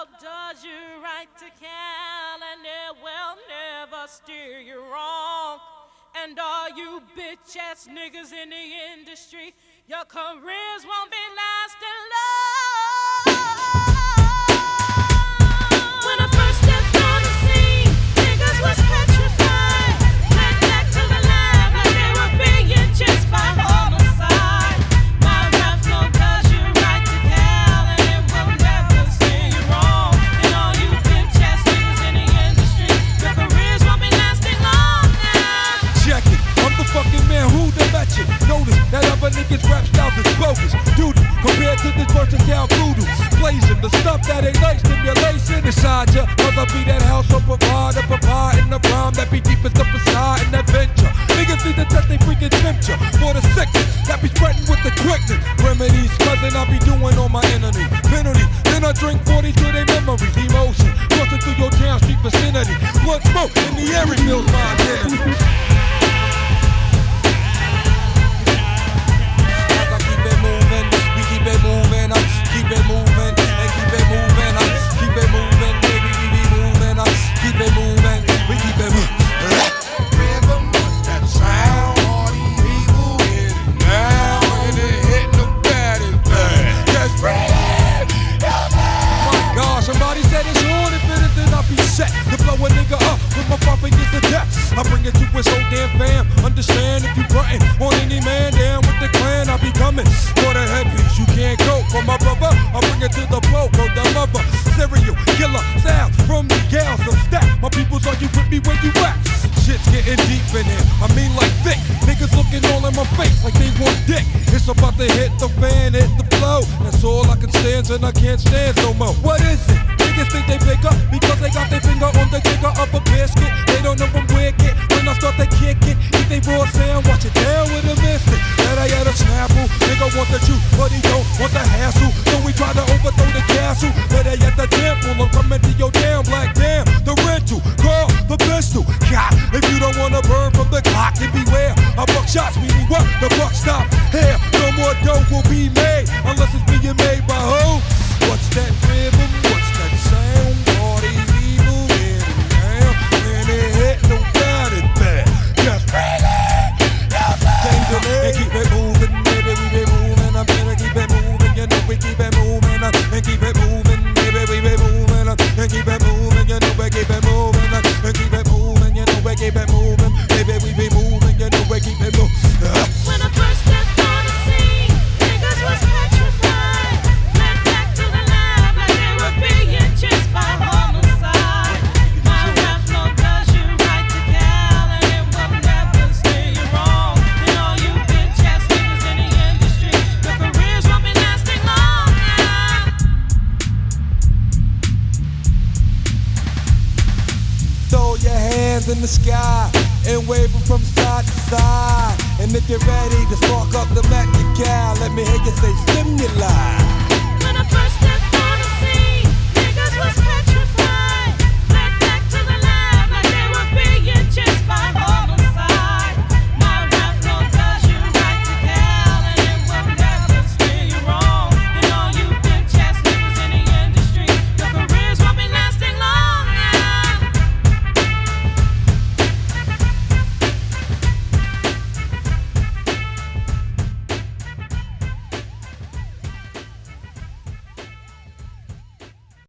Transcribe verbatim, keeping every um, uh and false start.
flow does you right to Cal, and it will never steer you wrong. And all you bitch ass niggas in the industry, your careers won't be lasting long. When I first stepped on the scene, niggas was petrified. Went back to the lab like they were being chased by homicide. My rap flow does you right to Cal, and it will never steer you wrong. And all you bitch ass niggas in the industry, your careers won't be lasting long now. Check it, I'm the fucking man who the bet you. Notice that other niggas rap styles is bogus. Doodle, compared to this versatile voodoo. Blazing the stuff that ain't like stimulation inside ya. Cause I be that house of provider, provide in the rhyme that be deepest up inside in that venture. Niggas need to test they freaking temperature for the second that be spreading with the quickness. Remedies, cousin, I be doing on my enemy. Penalty, then I drink forty to their memories. Emotion, crossing through your town street vicinity. Blood smoke in the air reveals my identity. Keep it moving, uh, keep it moving, and keep it moving, uh, keep it moving, baby, we be moving, uh, keep it moving, we keep it moving. Rhythm, what's that sound? All these people get it now, and it hit the bad and bad. Just breathe, my God, somebody said it's on, if it is, then I'll be set to blow a nigga up with my five fingers to death. I bring it to his whole damn fam. Understand if you frontin' on any man down with the clan, I'll be coming for the headpiece. You can't go for my brother. I bring it to the pro, go the lover. Serial killer sound from the gals of stack. My peoples, are you with me where you at? Shit's getting deep in here. I mean like thick. Niggas looking all in my face like they want dick. It's about to hit the fan, hit the flow. That's all I can stand and I can't stand no more. What is it? Niggas think they bigger because they got their finger on the trigger of a biscuit. They don't know I'm wicked. When I start to kick it, eat they raw sound, watch it down with a mystic. That I had a snapple. Nigga want the juice, but he don't want the hassle. So we try to overthrow the castle. But they at the temple, I'm coming to your damn black damn. The rental, call the pistol. God, if you don't wanna burn from the clock, then beware. A buck shots, meaning what? The buck stop here. No more dough will be made unless it's being made by who? What's that rhythm? What's that sound? All these people get it down, and it hit no doubt it bad. Just really, and keep it moving, baby, we be moving. I'm gonna keep it moving, you know we keep it moving, uh, and keep it moving, baby, we be moving, uh, and keep it moving, you know we keep it moving, uh, and keep it moving, you know we keep it moving, baby, we be moving, you know we keep it moving. Uh. When I first stepped on the scene, niggas was petrified. Went back to the lab like they were being chased by homicide. My rap flow does you right to Cal, and it will never steer you wrong. And all you bitch ass niggas in the industry, your careers won't be lasting long now. Throw your hands in the sky and wave them from side to side. And if you're ready to spark up the Mac, let me hear you say stimuli.